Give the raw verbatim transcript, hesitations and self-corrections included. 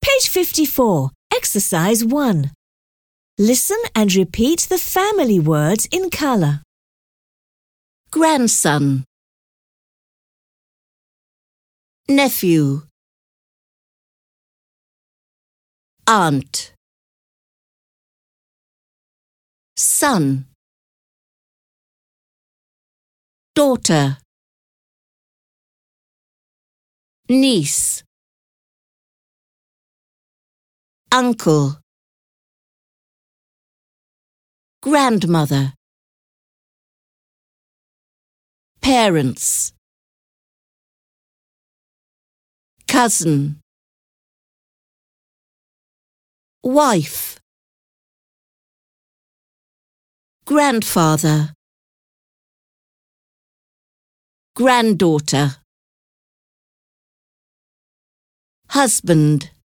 Page fifty-four. Exercise one. Listen and repeat the family words in colour. Grandson, nephew, aunt, son, daughter, niece, uncle, grandmother, parents, cousin, wife, grandfather, granddaughter, husband,